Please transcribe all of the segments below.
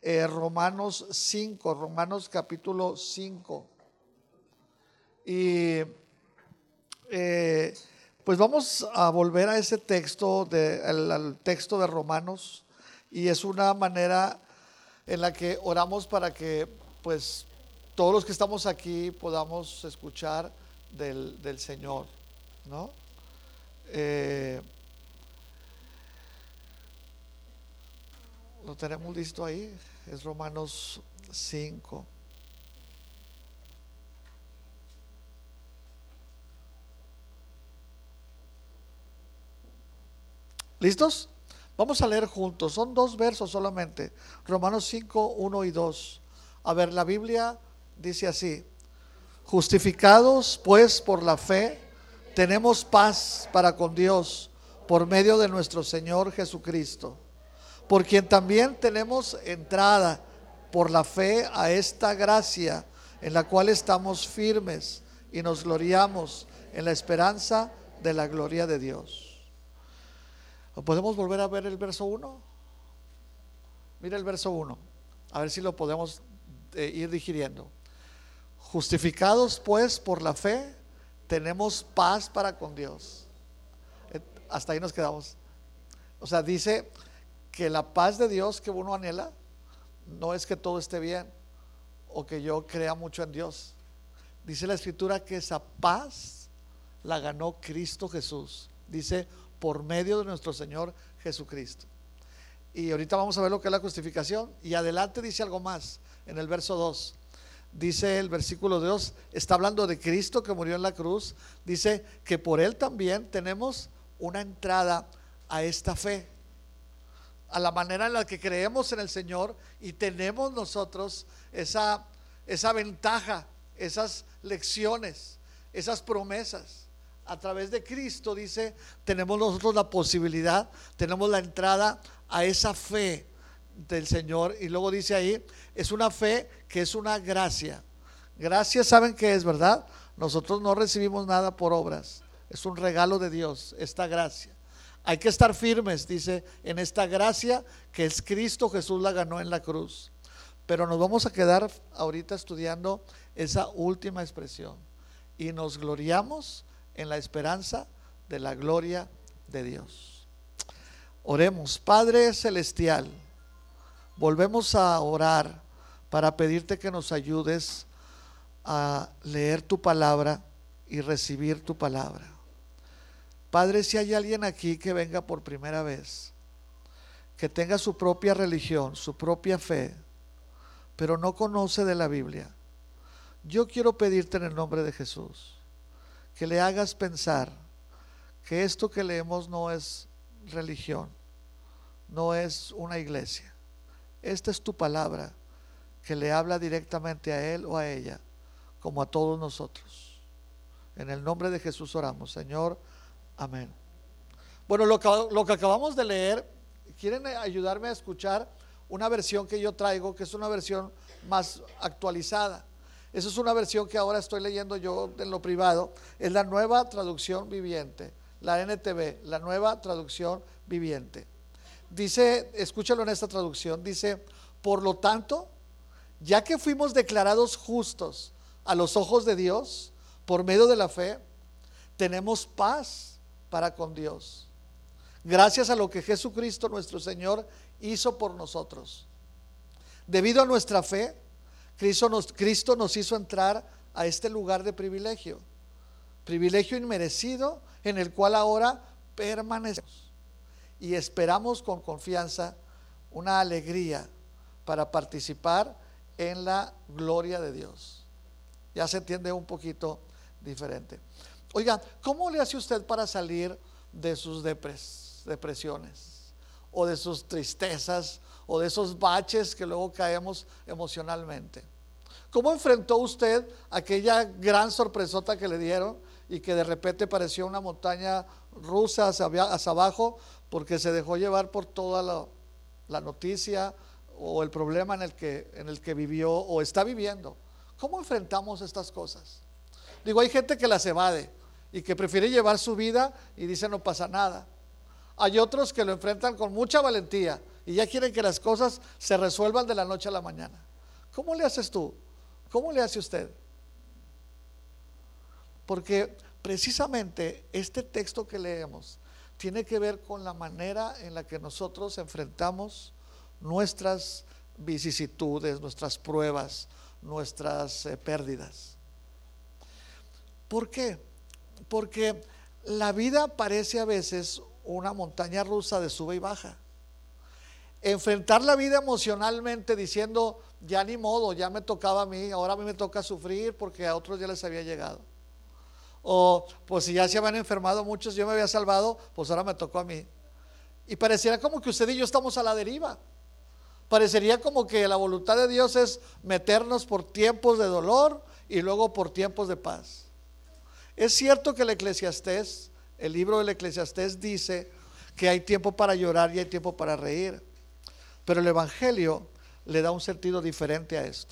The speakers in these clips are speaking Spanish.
Romanos 5, Romanos capítulo 5. Y pues vamos a volver a ese texto, al texto de Romanos, y es una manera en la que oramos para que pues todos los que estamos aquí podamos escuchar del Señor, ¿no? Lo tenemos listo ahí, es Romanos 5. ¿Listos? Vamos a leer juntos, son 2 versos solamente, Romanos 5, 1 y 2. A ver, la Biblia dice así: justificados pues por la fe, tenemos paz para con Dios por medio de nuestro Señor Jesucristo, por quien también tenemos entrada por la fe a esta gracia en la cual estamos firmes y nos gloriamos en la esperanza de la gloria de Dios. ¿Podemos volver a ver el verso 1? Mira el verso 1, a ver si lo podemos ir digiriendo. Justificados pues por la fe, tenemos paz para con Dios. Hasta ahí nos quedamos. O sea, dice que la paz de Dios que uno anhela no es que todo esté bien o que yo crea mucho en Dios. Dice la Escritura que esa paz la ganó Cristo Jesús. Dice, por medio de nuestro Señor Jesucristo. Y ahorita vamos a ver lo que es la justificación. Y adelante dice algo más en el verso 2. Dice el versículo 2, está hablando de Cristo que murió en la cruz. Dice que por Él también tenemos una entrada a esta fe, a la manera en la que creemos en el Señor, y tenemos nosotros esa ventaja, esas lecciones, esas promesas. A través de Cristo, dice, tenemos nosotros la posibilidad, tenemos la entrada a esa fe del Señor. Y luego dice ahí, es una fe que es una gracia. Gracia, ¿saben qué es, verdad? Nosotros no recibimos nada por obras, es un regalo de Dios, esta gracia. Hay que estar firmes, dice, en esta gracia que es Cristo Jesús la ganó en la cruz. Pero nos vamos a quedar ahorita estudiando esa última expresión. Y nos gloriamos en la esperanza de la gloria de Dios. Oremos. Padre celestial, volvemos a orar para pedirte que nos ayudes a leer tu palabra y recibir tu palabra. Padre, si hay alguien aquí que venga por primera vez, que tenga su propia religión, su propia fe, pero no conoce de la Biblia, yo quiero pedirte en el nombre de Jesús que le hagas pensar que esto que leemos no es religión, no es una iglesia. Esta es tu palabra que le habla directamente a él o a ella, como a todos nosotros. En el nombre de Jesús oramos, Señor, amén. Bueno, lo que acabamos de leer, ¿quieren ayudarme a escuchar una versión que yo traigo, que es una versión más actualizada? Esa es una versión que ahora estoy leyendo yo en lo privado. Es la Nueva Traducción Viviente, la NTV, la Nueva Traducción Viviente. Dice, escúchalo en esta traducción, dice: por lo tanto, ya que fuimos declarados justos a los ojos de Dios por medio de la fe, tenemos paz para con Dios, gracias a lo que Jesucristo nuestro Señor hizo por nosotros. Debido a nuestra fe, Cristo nos hizo entrar a este lugar de privilegio inmerecido, en el cual ahora permanecemos y esperamos con confianza una alegría para participar en la gloria de Dios. Ya se entiende un poquito diferente. Oiga, ¿cómo le hace usted para salir de sus depresiones o de sus tristezas o de esos baches que luego caemos emocionalmente? ¿Cómo enfrentó usted aquella gran sorpresota que le dieron y que de repente pareció una montaña rusa hacia abajo, porque se dejó llevar por toda la noticia o el problema en el que vivió o está viviendo? ¿Cómo enfrentamos estas cosas? Digo, hay gente que las evade y que prefiere llevar su vida y dice no pasa nada. Hay otros que lo enfrentan con mucha valentía y ya quieren que las cosas se resuelvan de la noche a la mañana. ¿Cómo le haces tú? ¿Cómo le hace usted? Porque precisamente este texto que leemos tiene que ver con la manera en la que nosotros enfrentamos nuestras vicisitudes, nuestras pruebas, nuestras pérdidas. ¿Por qué? Porque la vida parece a veces una montaña rusa de sube y baja. Enfrentar la vida emocionalmente diciendo, ya ni modo, ya me tocaba a mí, ahora a mí me toca sufrir porque a otros ya les había llegado. O pues si ya se habían enfermado muchos, yo me había salvado, pues ahora me tocó a mí. Y pareciera como que usted y yo estamos a la deriva. Parecería como que la voluntad de Dios es meternos por tiempos de dolor y luego por tiempos de paz. Es cierto que el Eclesiastés, el libro del Eclesiastés dice que hay tiempo para llorar y hay tiempo para reír, pero el Evangelio le da un sentido diferente a esto.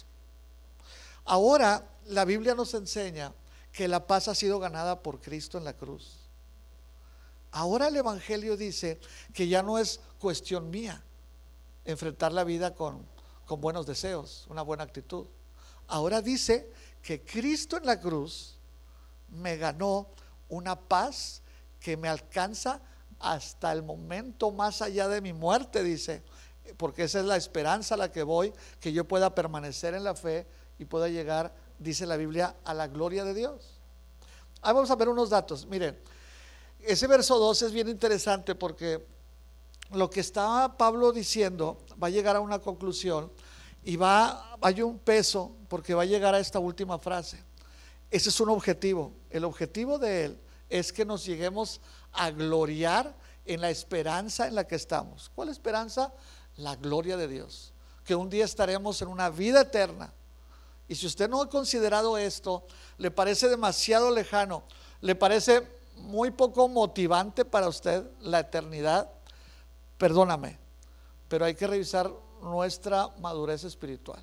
Ahora la Biblia nos enseña que la paz ha sido ganada por Cristo en la cruz. Ahora el Evangelio dice que ya no es cuestión mía enfrentar la vida con buenos deseos, una buena actitud. Ahora dice que Cristo en la cruz me ganó una paz que me alcanza hasta el momento más allá de mi muerte, dice, porque esa es la esperanza a la que voy, que yo pueda permanecer en la fe y pueda llegar, dice la Biblia, a la gloria de Dios. Ahí vamos a ver unos datos. Miren, ese verso 2 es bien interesante porque lo que estaba Pablo diciendo va a llegar a una conclusión y hay un peso porque va a llegar a esta última frase. Ese es un objetivo. El objetivo de él es que nos lleguemos a gloriar en la esperanza en la que estamos. ¿Cuál esperanza? La gloria de Dios, que un día estaremos en una vida eterna. Y si usted no ha considerado esto, le parece demasiado lejano, le parece muy poco motivante para usted la eternidad, perdóname, pero hay que revisar nuestra madurez espiritual.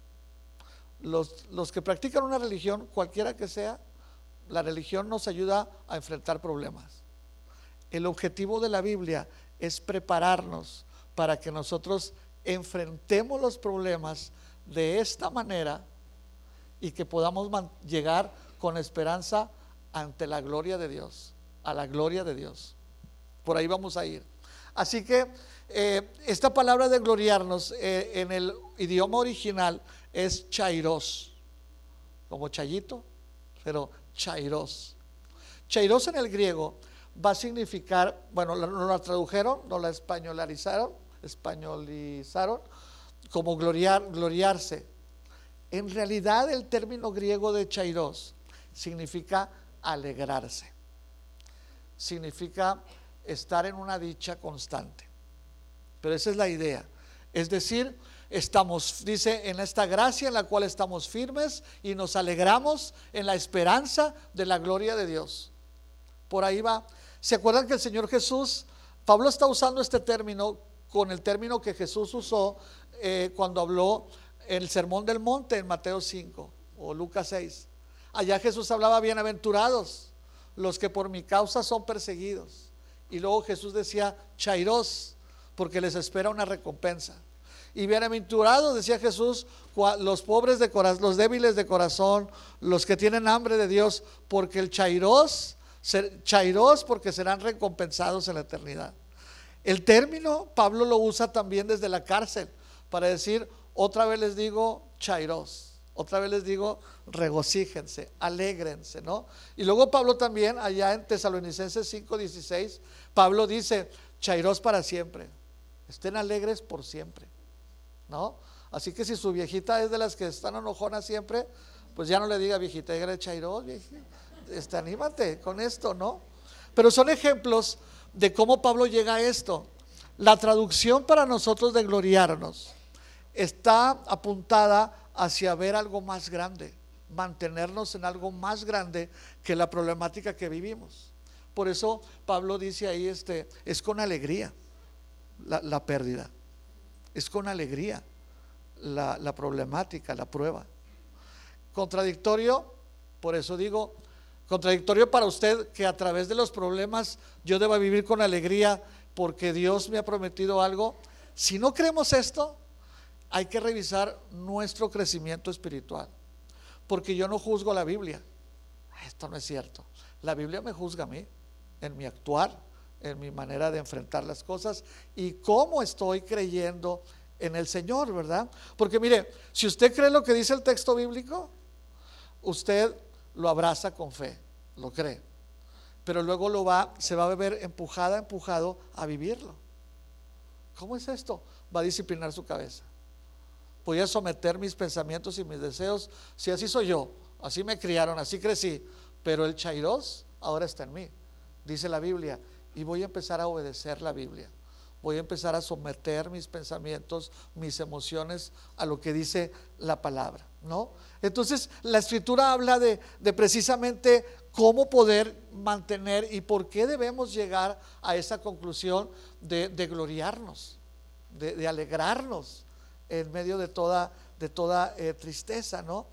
Los que practican una religión, cualquiera que sea, la religión nos ayuda a enfrentar problemas. El objetivo de la Biblia es prepararnos para que nosotros enfrentemos los problemas de esta manera y que podamos llegar con esperanza ante la gloria de Dios, a la gloria de Dios. Por ahí vamos a ir. Así que esta palabra de gloriarnos en el idioma original es chairos, como chayito, pero chairos. Chairos en el griego va a significar, bueno, nos la tradujeron, nos la españolizaron como gloriarse. En realidad el término griego de chairos significa alegrarse, significa estar en una dicha constante. Pero esa es la idea. Es decir, dice, en esta gracia en la cual estamos firmes y nos alegramos en la esperanza de la gloria de Dios. Por ahí va. ¿Se acuerdan que el Señor Jesús, Pablo está usando este término con el término que Jesús usó cuando habló en el Sermón del Monte en Mateo 5 o Lucas 6? Allá Jesús hablaba, bienaventurados los que por mi causa son perseguidos. Y luego Jesús decía, chairos, porque les espera una recompensa. Y bienaventurados, decía Jesús, los pobres de corazón, los débiles de corazón, los que tienen hambre de Dios, porque el chairos porque serán recompensados en la eternidad. El término Pablo lo usa también desde la cárcel para decir, otra vez les digo chairos, otra vez les digo regocíjense, alégrense, ¿no? Y luego Pablo también allá en Tesalonicenses 5:16, Pablo dice chairos para siempre, estén alegres por siempre, ¿no? Así que si su viejita es de las que están enojonas siempre, pues ya no le diga viejita, dígale chairos, viejita, anímate con esto, ¿no? Pero son ejemplos de cómo Pablo llega a esto. La traducción para nosotros de gloriarnos está apuntada hacia ver algo más grande, mantenernos en algo más grande que la problemática que vivimos. Por eso Pablo dice ahí, es con alegría la pérdida, es con alegría la problemática, la prueba. Contradictorio, por eso digo, contradictorio para usted que a través de los problemas yo deba vivir con alegría porque Dios me ha prometido algo. si no creemos esto, hay que revisar nuestro crecimiento espiritual, porque yo no juzgo la Biblia. Esto no es cierto. La Biblia me juzga a mí, en mi actuar, en mi manera de enfrentar las cosas y cómo estoy creyendo en el Señor, ¿verdad? Porque mire, si usted cree lo que dice el texto bíblico, usted lo abraza con fe, lo cree, pero luego se va a ver empujado a vivirlo. ¿Cómo es esto? Va a disciplinar su cabeza. Voy a someter mis pensamientos y mis deseos. Si así soy yo, así me criaron, así crecí, pero el Kairos ahora está en mí, dice la Biblia, y voy a empezar a obedecer la Biblia. Voy a empezar a someter mis pensamientos, mis emociones a lo que dice la palabra, ¿no? Entonces la escritura habla de precisamente cómo poder mantener y por qué debemos llegar a esa conclusión de gloriarnos, de alegrarnos en medio de toda tristeza, ¿no?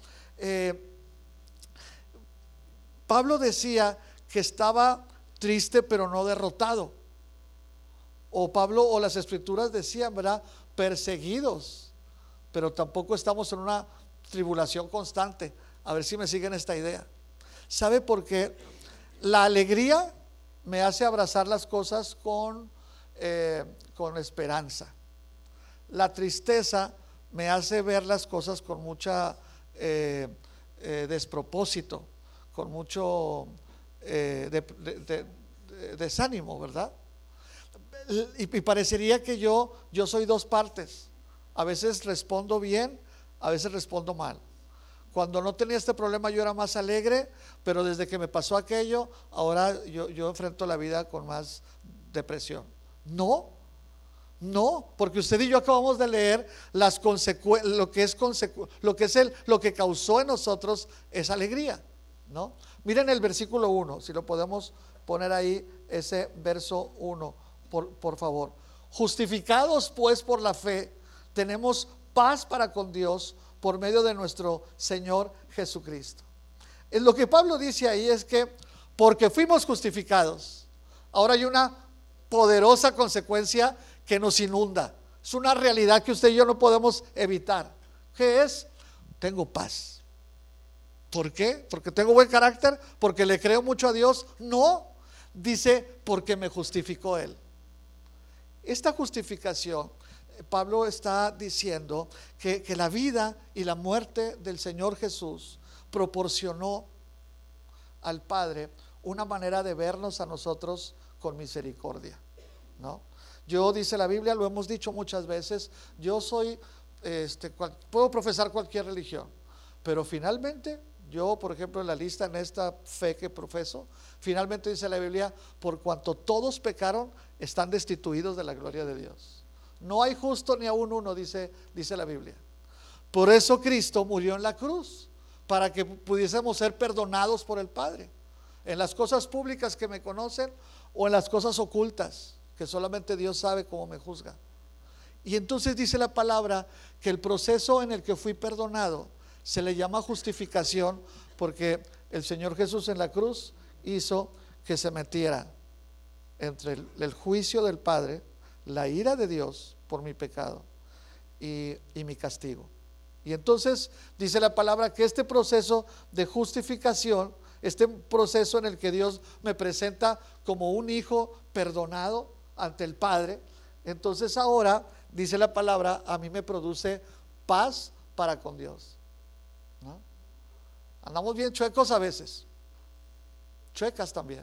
Pablo decía que estaba triste pero no derrotado. O Pablo o las escrituras decían, ¿verdad? Perseguidos, pero tampoco estamos en una tribulación constante. A ver si me siguen esta idea. ¿Sabe por qué? La alegría me hace abrazar las cosas con esperanza. La tristeza me hace ver las cosas con mucha despropósito, con mucho desánimo, ¿verdad? Y parecería que yo soy dos partes. A veces respondo bien, a veces respondo mal. Cuando no tenía este problema yo era más alegre, pero desde que me pasó aquello, ahora yo enfrento la vida con más depresión. No, porque usted y yo acabamos de leer lo que causó en nosotros esa alegría, ¿no? Miren el versículo 1, si lo podemos poner ahí, ese verso 1. Por favor. Justificados pues por la fe, tenemos paz para con Dios por medio de nuestro Señor Jesucristo. Lo que Pablo dice ahí es que porque fuimos justificados, ahora hay una poderosa consecuencia que nos inunda. Es una realidad que usted y yo no podemos evitar. ¿Qué es? Tengo paz. ¿Por qué? ¿Porque tengo buen carácter? ¿Porque le creo mucho a Dios? No, dice porque me justificó Él. Esta justificación, Pablo está diciendo que la vida y la muerte del Señor Jesús proporcionó al Padre una manera de vernos a nosotros con misericordia, ¿no? Yo, dice la Biblia, lo hemos dicho muchas veces, yo soy, puedo profesar cualquier religión, pero finalmente yo, por ejemplo, en la lista, en esta fe que profeso, finalmente dice la Biblia, por cuanto todos pecaron, están destituidos de la gloria de Dios. No hay justo ni aún uno, dice la Biblia. Por eso Cristo murió en la cruz, para que pudiésemos ser perdonados por el Padre, en las cosas públicas que me conocen o en las cosas ocultas, que solamente Dios sabe cómo me juzga. Y entonces dice la palabra que el proceso en el que fui perdonado se le llama justificación, porque el Señor Jesús en la cruz hizo que se metiera entre el juicio del Padre, la ira de Dios por mi pecado y mi castigo. Y entonces dice la palabra que este proceso de justificación, este proceso en el que Dios me presenta como un hijo perdonado ante el Padre, entonces ahora dice la palabra, a mí me produce paz para con Dios, ¿no? Andamos bien chuecos a veces, chuecas también,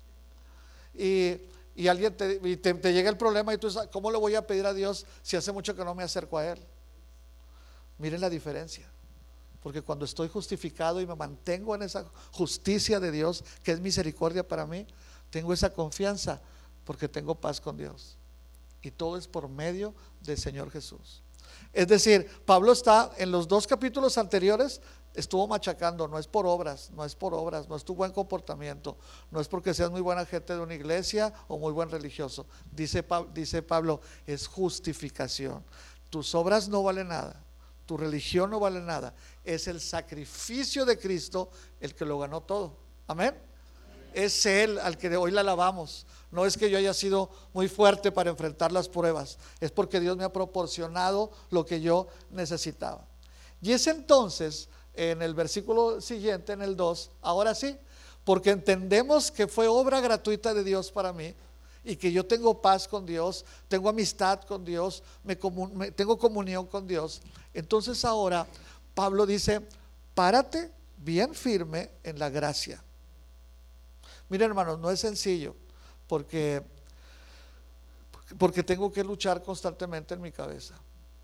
y alguien te llega el problema y tú dices, ¿cómo le voy a pedir a Dios si hace mucho que no me acerco a Él? Miren la diferencia, porque cuando estoy justificado y me mantengo en esa justicia de Dios, que es misericordia para mí, tengo esa confianza porque tengo paz con Dios, y todo es por medio del Señor Jesús. Es decir, Pablo está en los 2 capítulos anteriores, estuvo machacando, no es por obras, no es tu buen comportamiento, no es porque seas muy buena gente de una iglesia o muy buen religioso. Dice Pablo, es justificación. Tus obras no valen nada, tu religión no vale nada, es el sacrificio de Cristo el que lo ganó todo. Amén. es Él al que hoy le alabamos. No es que yo haya sido muy fuerte para enfrentar las pruebas, es porque Dios me ha proporcionado lo que yo necesitaba. Y es entonces, en el versículo siguiente, en el 2, ahora sí, porque entendemos que fue obra gratuita de Dios para mí, y que yo tengo paz con Dios, tengo amistad con Dios, tengo comunión con Dios. Entonces ahora Pablo dice: párate bien firme en la gracia. Miren, hermanos, no es sencillo, porque tengo que luchar constantemente en mi cabeza.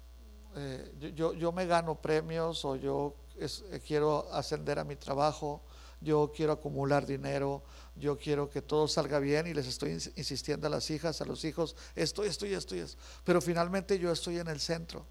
Yo me gano premios, o yo quiero ascender a mi trabajo, yo quiero acumular dinero, yo quiero que todo salga bien, y les estoy insistiendo a las hijas, a los hijos, esto, pero finalmente yo estoy en el centro.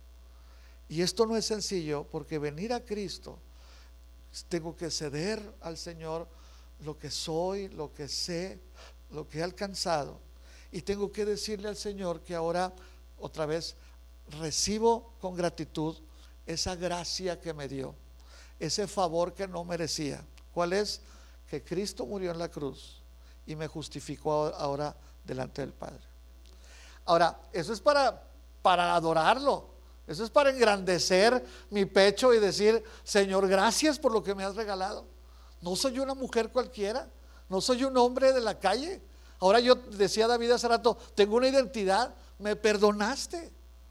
Y esto no es sencillo, porque venir a Cristo, tengo que ceder al Señor lo que soy, lo que sé, lo que he alcanzado, y tengo que decirle al Señor que ahora otra vez recibo con gratitud esa gracia que me dio, ese favor que no merecía. ¿Cuál es? Que Cristo murió en la cruz y me justificó ahora delante del Padre. Ahora, eso es para adorarlo, eso es para engrandecer mi pecho y decir: Señor, gracias por lo que me has regalado. No soy una mujer cualquiera, no soy un hombre de la calle. Ahora, yo decía David hace rato, tengo una identidad. Me perdonaste,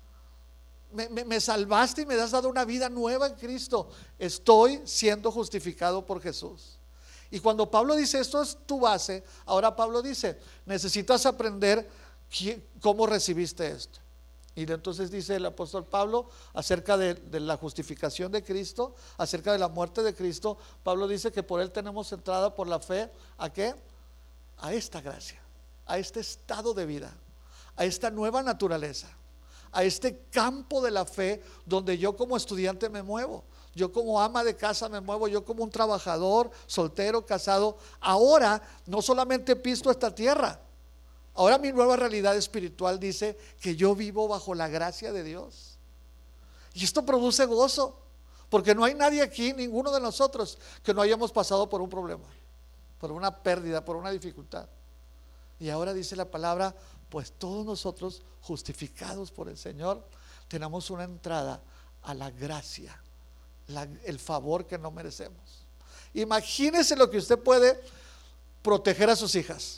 me salvaste y me has dado una vida nueva en Cristo. Estoy siendo justificado por Jesús. Y cuando Pablo dice esto es tu base, ahora Pablo dice: necesitas aprender cómo recibiste esto. Y entonces dice el apóstol Pablo acerca de la justificación de Cristo, acerca de la muerte de Cristo. Pablo dice que por él tenemos entrada por la fe. ¿A qué? A esta gracia, a este estado de vida, a esta nueva naturaleza, a este campo de la fe donde yo como estudiante me muevo, yo como ama de casa me muevo, yo como un trabajador, soltero, casado. Ahora no solamente piso esta tierra, ahora mi nueva realidad espiritual dice que yo vivo bajo la gracia de Dios. Y esto produce gozo, porque no hay nadie aquí, ninguno de nosotros, que no hayamos pasado por un problema, por una pérdida, por una dificultad. Y ahora dice la palabra: pues todos nosotros, justificados por el Señor, tenemos una entrada a la gracia, el favor que no merecemos. Imagínese lo que usted puede proteger a sus hijas,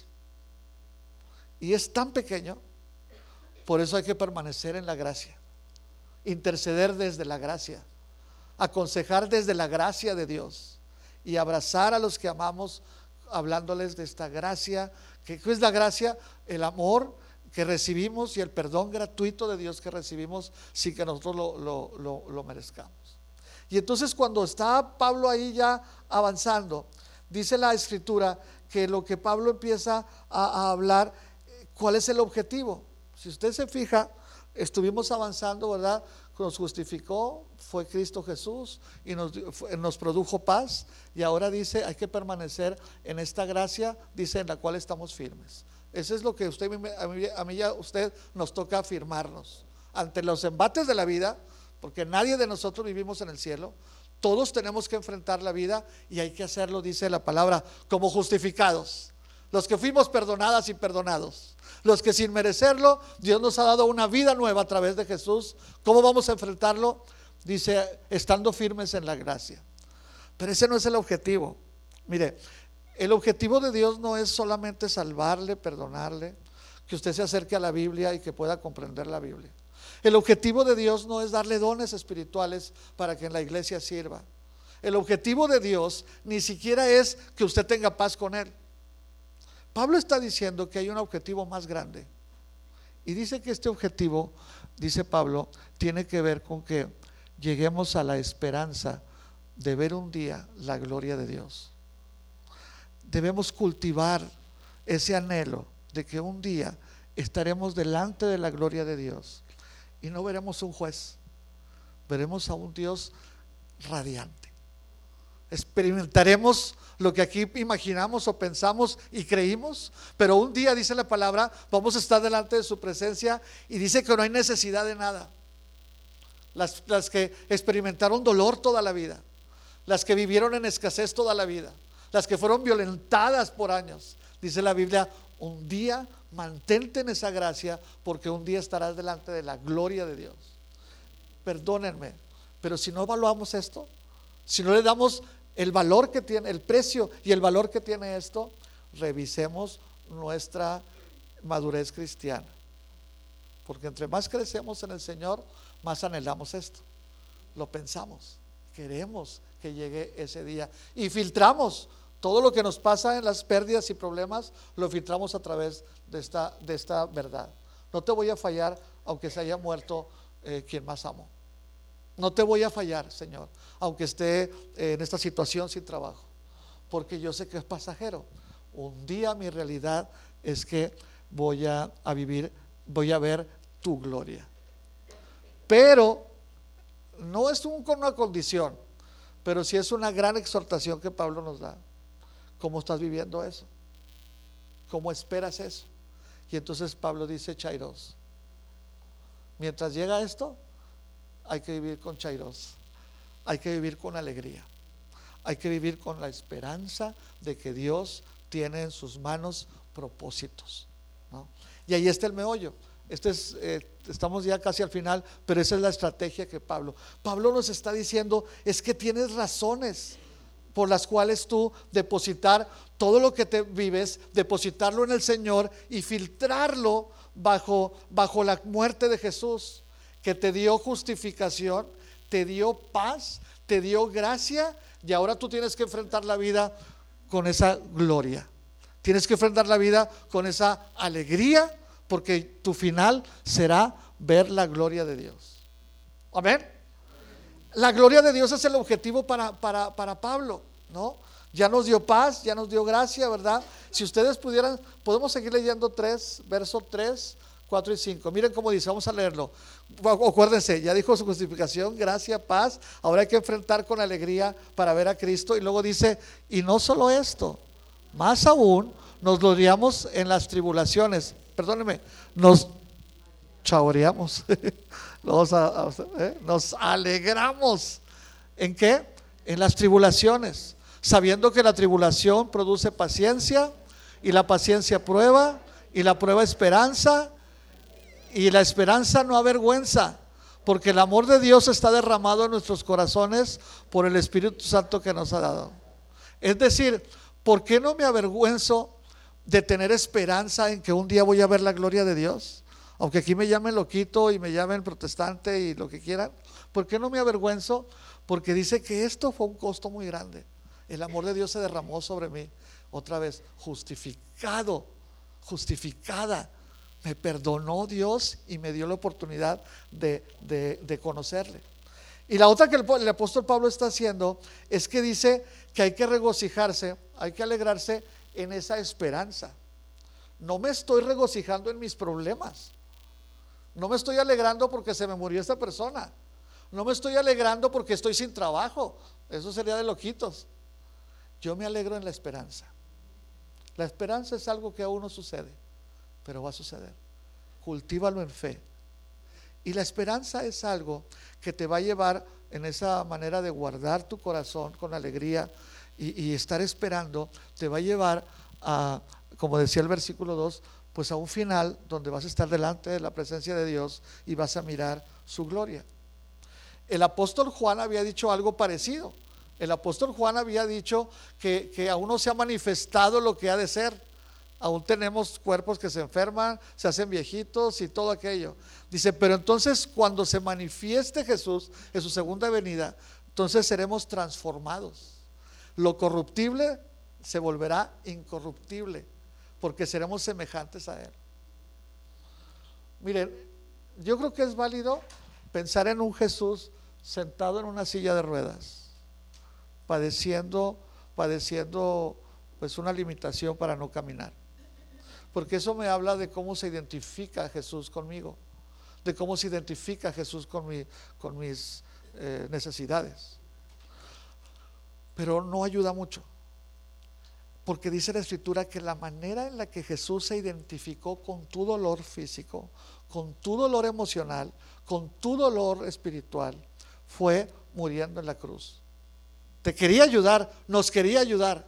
y es tan pequeño. Por eso hay que permanecer en la gracia, interceder desde la gracia, aconsejar desde la gracia de Dios, y abrazar a los que amamos, hablándoles de esta gracia. ¿Qué es la gracia? El amor que recibimos y el perdón gratuito de Dios que recibimos sin que nosotros lo merezcamos. Y entonces, cuando está Pablo ahí ya avanzando, dice la escritura que lo que Pablo empieza a hablar, ¿cuál es el objetivo? Si usted se fija, estuvimos avanzando, ¿verdad? Nos justificó, fue Cristo Jesús, y nos produjo paz. Y ahora dice: hay que permanecer en esta gracia, dice, en la cual estamos firmes. Eso es lo que a mí y a usted nos toca afirmarnos ante los embates de la vida, porque nadie de nosotros vivimos en el cielo. Todos tenemos que enfrentar la vida, y hay que hacerlo, dice la palabra, como justificados, los que fuimos perdonadas y perdonados, los que sin merecerlo Dios nos ha dado una vida nueva a través de Jesús. ¿Cómo vamos a enfrentarlo? Dice: estando firmes en la gracia. Pero ese no es el objetivo. Mire, el objetivo de Dios no es solamente salvarle, perdonarle, que usted se acerque a la Biblia y que pueda comprender la Biblia. El objetivo de Dios no es darle dones espirituales para que en la iglesia sirva. El objetivo de Dios ni siquiera es que usted tenga paz con Él. Pablo está diciendo que hay un objetivo más grande, y dice que este objetivo, dice Pablo, tiene que ver con que lleguemos a la esperanza de ver un día la gloria de Dios. Debemos cultivar ese anhelo de que un día estaremos delante de la gloria de Dios y no veremos un juez, veremos a un Dios radiante. Experimentaremos lo que aquí imaginamos o pensamos y creímos, pero un día, dice la palabra, vamos a estar delante de su presencia, y dice que no hay necesidad de nada. Las que experimentaron dolor toda la vida, las que vivieron en escasez toda la vida, las que fueron violentadas por años. Dice la Biblia, un día mantente en esa gracia, porque un día estarás delante de la gloria de Dios. Perdónenme, pero si no evaluamos esto, si no le damos el valor que tiene, el precio y el valor que tiene esto, revisemos nuestra madurez cristiana, porque entre más crecemos en el Señor, más anhelamos esto, lo pensamos, queremos que llegue ese día y filtramos todo lo que nos pasa en las pérdidas y problemas, lo filtramos a través de esta verdad. No te voy a fallar aunque se haya muerto quien más amo. No te voy a fallar, Señor, aunque esté en esta situación sin trabajo, porque yo sé que es pasajero. Un día mi realidad es que voy a vivir, voy a ver tu gloria. Pero no es con una condición, pero sí es una gran exhortación que Pablo nos da. ¿Cómo estás viviendo eso? ¿Cómo esperas eso? Y entonces Pablo dice, Chairos, mientras llega esto, hay que vivir con Chairos, hay que vivir con alegría, hay que vivir con la esperanza de que Dios tiene en sus manos propósitos, ¿no? Y ahí está el meollo. Estamos ya casi al final, pero esa es la estrategia que Pablo nos está diciendo, es que tienes razones por las cuales tú depositar todo lo que te vives, depositarlo en el Señor y filtrarlo bajo la muerte de Jesús, que te dio justificación, te dio paz, te dio gracia, y ahora tú tienes que enfrentar la vida con esa gloria, tienes que enfrentar la vida con esa alegría, porque tu final será ver la gloria de Dios. Amén. La gloria de Dios es el objetivo para Pablo, ¿no? Ya nos dio paz, ya nos dio gracia, ¿verdad? Si ustedes pudieran, podemos seguir leyendo verso 3, 4 y 5. Miren cómo dice, vamos a leerlo. Acuérdense, ya dijo su justificación, gracia, paz. Ahora hay que enfrentar con alegría para ver a Cristo. Y luego dice, y no solo esto, más aún nos gloriamos en las tribulaciones. Perdónenme, nos chaoreamos. Nos alegramos. ¿En qué? En las tribulaciones, sabiendo que la tribulación produce paciencia, y la paciencia prueba, y la prueba esperanza, y la esperanza no avergüenza, porque el amor de Dios está derramado en nuestros corazones por el Espíritu Santo que nos ha dado. Es decir, ¿por qué no me avergüenzo de tener esperanza en que un día voy a ver la gloria de Dios? Aunque aquí me llamen loquito y me llamen protestante y lo que quieran, ¿por qué no me avergüenzo? Porque dice que esto fue un costo muy grande. El amor de Dios se derramó sobre mí. Otra vez, justificado, justificada. Me perdonó Dios y me dio la oportunidad de conocerle. Y la otra que el apóstol Pablo está haciendo es que dice que hay que regocijarse, hay que alegrarse en esa esperanza. No me estoy regocijando en mis problemas, no me estoy alegrando porque se me murió esta persona, no me estoy alegrando porque estoy sin trabajo, eso sería de loquitos. Yo me alegro en la esperanza. La esperanza es algo que aún no sucede, pero va a suceder. Cultívalo en fe. Y la esperanza es algo que te va a llevar en esa manera de guardar tu corazón con alegría y estar esperando, te va a llevar a, como decía el versículo 2, pues a un final donde vas a estar delante de la presencia de Dios y vas a mirar su gloria. El apóstol Juan había dicho algo parecido. El apóstol Juan había dicho que aún no se ha manifestado lo que ha de ser. Aún tenemos cuerpos que se enferman, se hacen viejitos y todo aquello. Dice, pero entonces cuando se manifieste Jesús en su segunda venida, entonces seremos transformados. Lo corruptible se volverá incorruptible, porque seremos semejantes a Él. Miren, yo creo que es válido pensar en un Jesús sentado en una silla de ruedas, padeciendo pues una limitación para no caminar, porque eso me habla de cómo se identifica Jesús conmigo, de cómo se identifica Jesús con mis necesidades. Pero no ayuda mucho, porque dice la Escritura que la manera en la que Jesús se identificó con tu dolor físico, con tu dolor emocional, con tu dolor espiritual, fue muriendo en la cruz. Te quería ayudar, nos quería ayudar.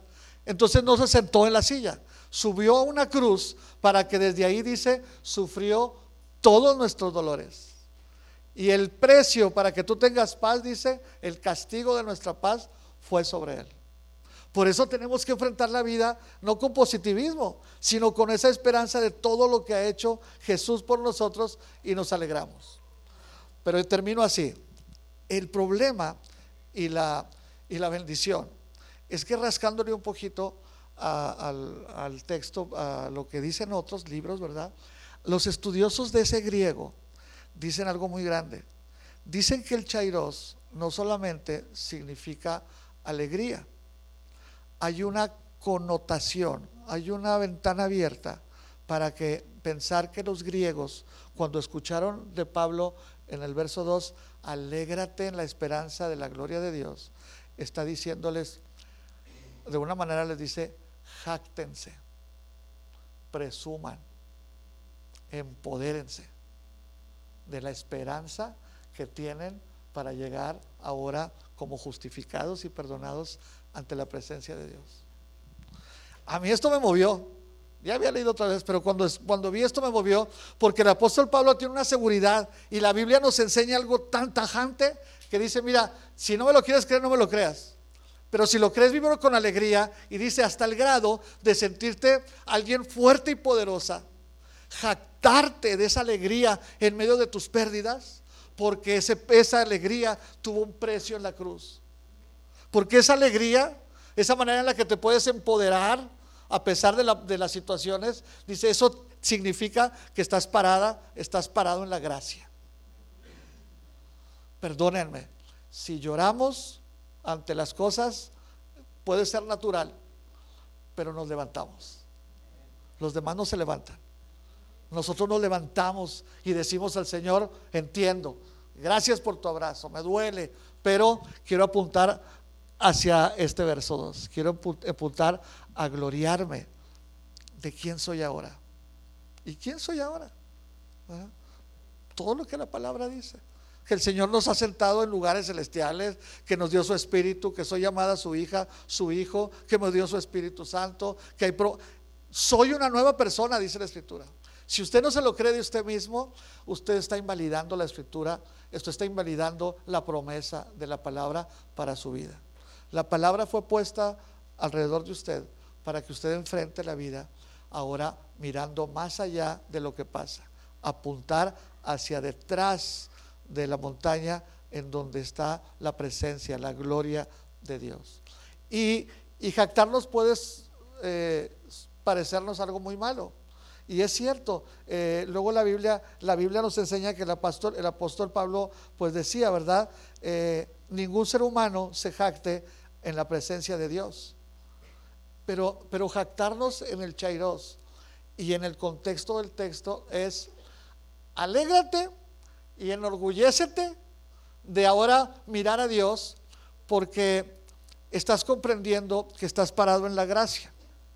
Entonces no se sentó en la silla, subió a una cruz para que desde ahí, dice, sufrió todos nuestros dolores. Y el precio para que tú tengas paz, dice, el castigo de nuestra paz fue sobre él. Por eso tenemos que enfrentar la vida no con positivismo, sino con esa esperanza de todo lo que ha hecho Jesús por nosotros, y nos alegramos. Pero termino así. El problema y la bendición es que, rascándole un poquito al texto, a lo que dicen otros libros, ¿verdad? Los estudiosos de ese griego dicen algo muy grande. Dicen que el chairos no solamente significa alegría, hay una connotación, hay una ventana abierta para que pensar que los griegos, cuando escucharon de Pablo en el verso 2, alégrate en la esperanza de la gloria de Dios, está diciéndoles, de una manera les dice, jáctense, presuman, empodérense de la esperanza que tienen para llegar ahora como justificados y perdonados ante la presencia de Dios. A mí esto me movió. Ya había leído otra vez, pero cuando vi esto me movió, porque el apóstol Pablo tiene una seguridad, y la Biblia nos enseña algo tan tajante que dice, mira, si no me lo quieres creer, no me lo creas, pero si lo crees, vívelo con alegría. Y dice, hasta el grado de sentirte alguien fuerte y poderosa, jactarte de esa alegría en medio de tus pérdidas, porque esa alegría tuvo un precio en la cruz. Porque esa alegría, esa manera en la que te puedes empoderar a pesar de las situaciones, dice, eso significa que estás parado en la gracia. Perdónenme, si lloramos ante las cosas, puede ser natural, pero nos levantamos. Los demás no se levantan. Nosotros nos levantamos y decimos al Señor, entiendo, gracias por tu abrazo, me duele, pero quiero apuntar hacia este verso 2. Quiero apuntar a gloriarme de quién soy ahora. ¿Y quién soy ahora? ¿Verdad? Todo lo que la palabra dice, que el Señor nos ha sentado en lugares celestiales, que nos dio su Espíritu, que soy llamada su hija, su hijo, que me dio su Espíritu Santo, que soy una nueva persona, dice la Escritura. Si usted no se lo cree de usted mismo, usted está invalidando la Escritura, esto está invalidando la promesa de la palabra para su vida. La palabra fue puesta alrededor de usted para que usted enfrente la vida ahora mirando más allá de lo que pasa, apuntar hacia detrás de la montaña en donde está la presencia, la gloria de Dios. Y jactarnos puede parecernos algo muy malo. Y es cierto, luego la Biblia nos enseña que el apóstol Pablo pues decía, ¿verdad? Ningún ser humano se jacte en la presencia de Dios. Pero jactarnos en el chairos y en el contexto del texto es alégrate y enorgullécete de ahora mirar a Dios, porque estás comprendiendo que estás parado en la gracia.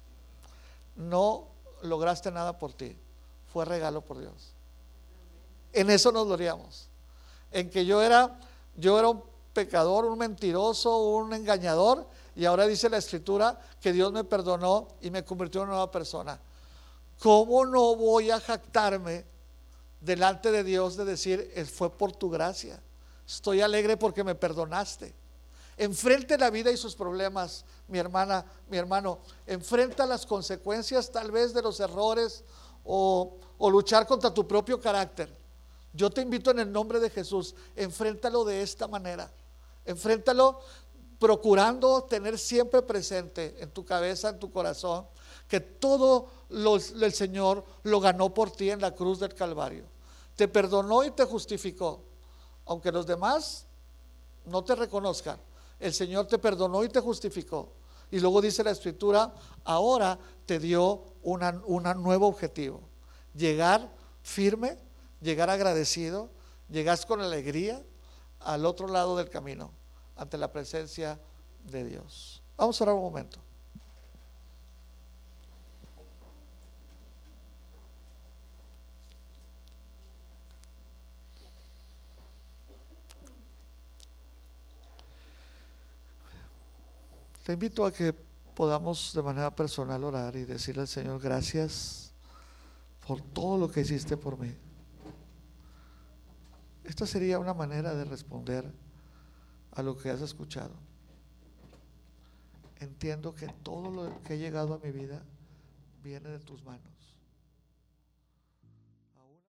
No lograste nada por ti, fue regalo por Dios. En eso nos gloriamos, en que yo era un pecador, un mentiroso, un engañador, y ahora dice la Escritura que Dios me perdonó y me convirtió en una nueva persona. ¿Cómo no voy a jactarme delante de Dios de decir, fue por tu gracia, estoy alegre porque me perdonaste? Enfrente la vida y sus problemas, mi hermana, mi hermano, enfrenta las consecuencias tal vez de los errores o luchar contra tu propio carácter. Yo te invito en el nombre de Jesús, enfréntalo de esta manera, enfréntalo procurando tener siempre presente en tu cabeza, en tu corazón, que todo el Señor lo ganó por ti en la cruz del Calvario. Te perdonó y te justificó, aunque los demás no te reconozcan. El Señor te perdonó y te justificó. Y luego dice la Escritura, ahora te dio un nuevo objetivo: llegar firme, llegar agradecido, llegar con alegría al otro lado del camino, ante la presencia de Dios. Vamos a orar un momento. Te invito a que podamos de manera personal orar y decirle al Señor: gracias por todo lo que hiciste por mí. Esta sería una manera de responder a lo que has escuchado. Entiendo que todo lo que ha llegado a mi vida viene de tus manos.